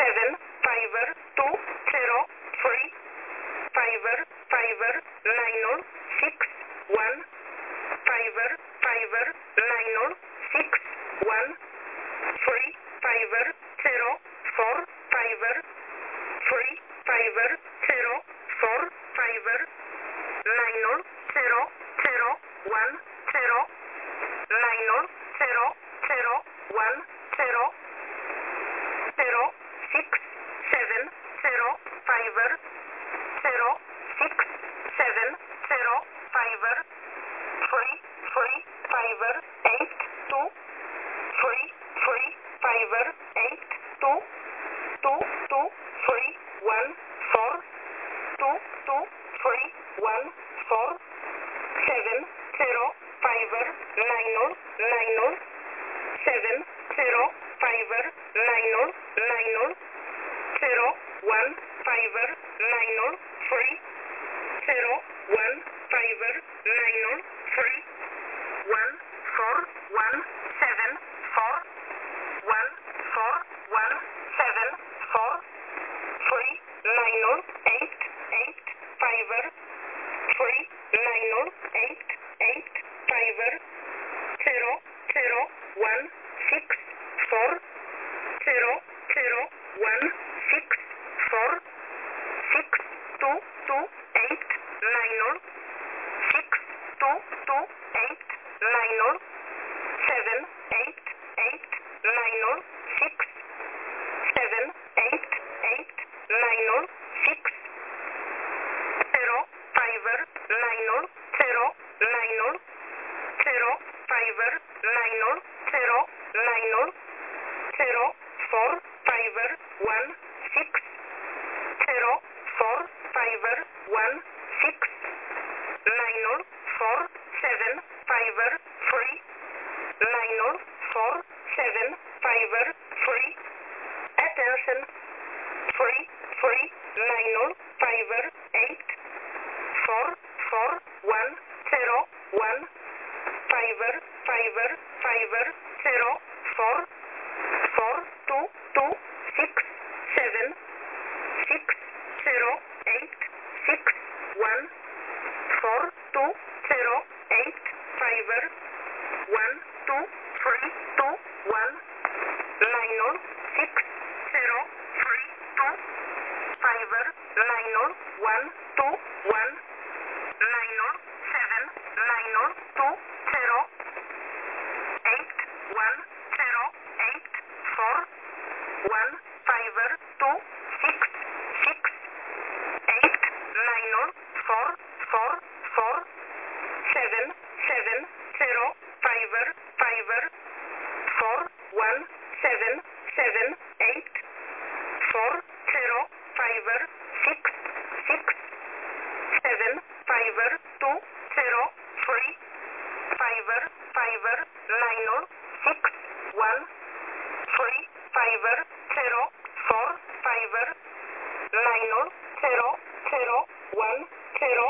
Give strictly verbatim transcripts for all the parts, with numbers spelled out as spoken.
seven, five, two, zero, three, five, five, nine, six, one, five, five, nine, six, one, three, five, zero, four, five, three, five, zero, four, five, nine, zero, zero, one, zero, nine, zero, zero, one, zero, zero, six, seven, zero, five, zero, six, seven, zero, five, three, three, five, eight, two, three, three, five, eight, two, two, two, three, one, four, two, two, three, one, four, seven, zero, five, nine, nine, seven, zero, five, nine, nine, zero, one, five, nine, three, zero, one, five, nine, three, one, four, one, seven, four, one, four, one, seven, four, three, nine, eight, eight, five, three, nine, eight, eight, five, zero, zero, one, six, four, zero, zero, one, six, four, six, two, two, eight, nine, six, two, two, eight, nine, seven, eight, eight, nine, six, seven, eight, eight, nine, six, zero, five, nine, zero, nine, zero, five, nine, zero, nine, zero, four, five, one, six, zero, four, five, one, six, nine, four, seven, five, three, nine, four, seven, five, three. Attention. Three, three, nine, five, eight, four, four, one, zero, one, five, five, five, zero, four, four, two, two, six, seven, six, zero, eight, six, one, four, two, zero, eight, five, one, two, three, two, one, nine, six, zero, three, two, five, nine, one, two, one, nine, seven, nine, two, zero, eight, one, zero, eight, four, one, five, two, six, six, eight, nine, four, four, four, seven, seven, zero, five, five, four, one, seven, seven, eight, four, zero, five, six, six, seven, five, two, zero, three, five, five, nine, six, one, three, five, zero, four, five, nine, zero, zero, one, zero,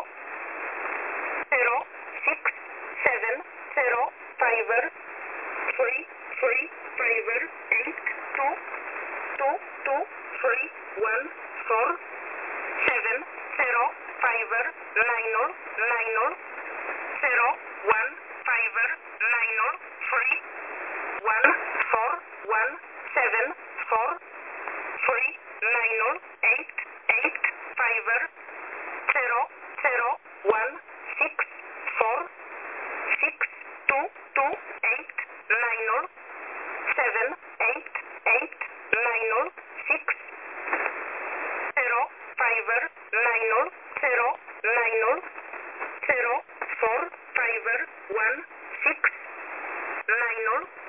zero, six, seven, zero, five, three, three, five, eight, two, two, two, three, one, four, seven, zero, five, nine, nine, zero, one, five, nine, three, one, four, one, seven, four, three, nine, eight, eight, five, zero, zero, one, six, four, six, two, two, eight, nine, seven, eight, eight, nine, six, zero, five, nine, zero, nine, zero, four, five, one, six, nine,